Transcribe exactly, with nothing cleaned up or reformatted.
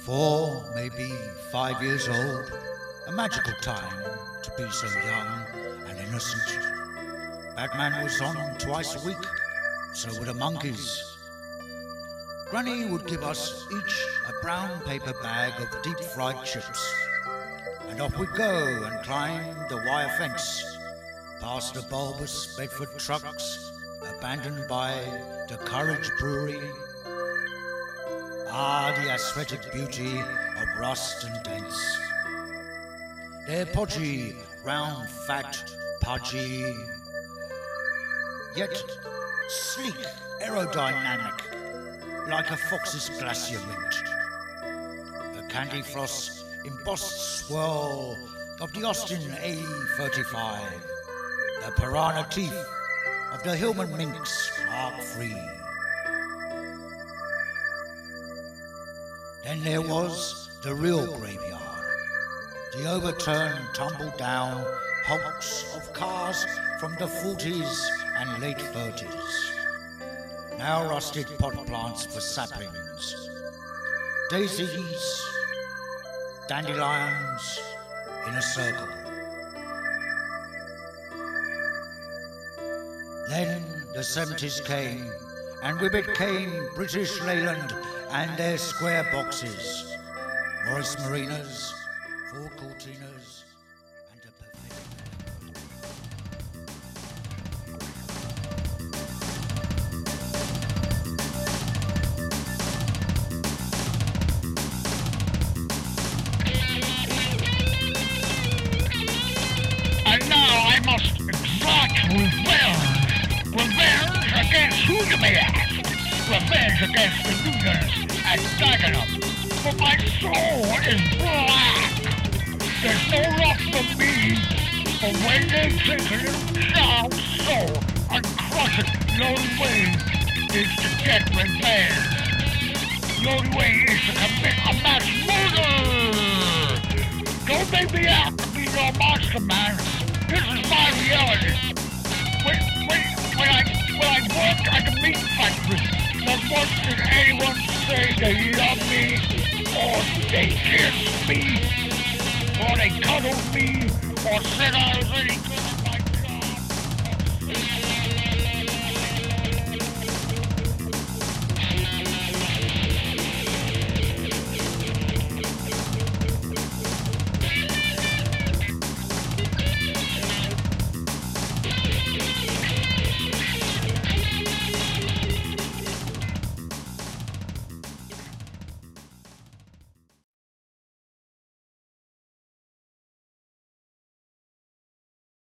Four, maybe five years old, a magical time to be so young and innocent. Batman was on twice a week, so were the monkeys. Granny would give us each a brown paper bag of deep-fried chips, and off we'd go and climb the wire fence, past the bulbous Bedford trucks, abandoned by the Courage Brewery. Ah, the aesthetic beauty of rust and dents. They're podgy, round, fat, pudgy, yet sleek, aerodynamic, like a fox's glacier mint. A candy floss embossed swirl of the Austin A thirty-five, the piranha teeth of the Hillman Minx Mark three. Then there was the real graveyard, the overturned, tumbled down hulks of cars from the forties and late thirties. Now rusted pot plants for saplings, daisies, dandelions in a circle. Then the seventies came, and with it came British Leyland and their square boxes, Morris Marinas, Ford Cortinas, and a perfect. And now I must exact revenge. Revenge against who, you may ask? Revenge against the Nugans at Dagenham. For my soul is black. There's no rock for me. For when they take it down so and crush it, the only way is to get revenge. The only way is to commit a mass murder. Don't make me out to be no monster, man. This is my reality. When, when, when I when I worked at the meat factory, not once did anyone say they love me, or they kissed me, or they cuddled me, or said I was any good.